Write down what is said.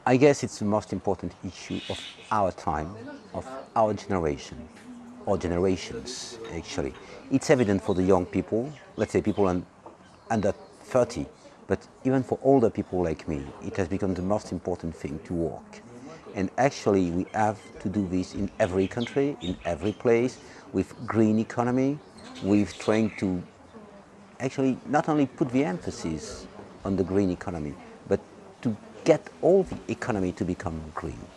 I guess it's the most important issue of our time, of our generation, or generations actually. It's evident for the young people, let's say people under 30, but even for older people like me, it has become the most important thing to work. And actually we have to do this in every country, in every place, with green economy, with trying to actually not only put the emphasis on the green economy, but to get all the economy to become green.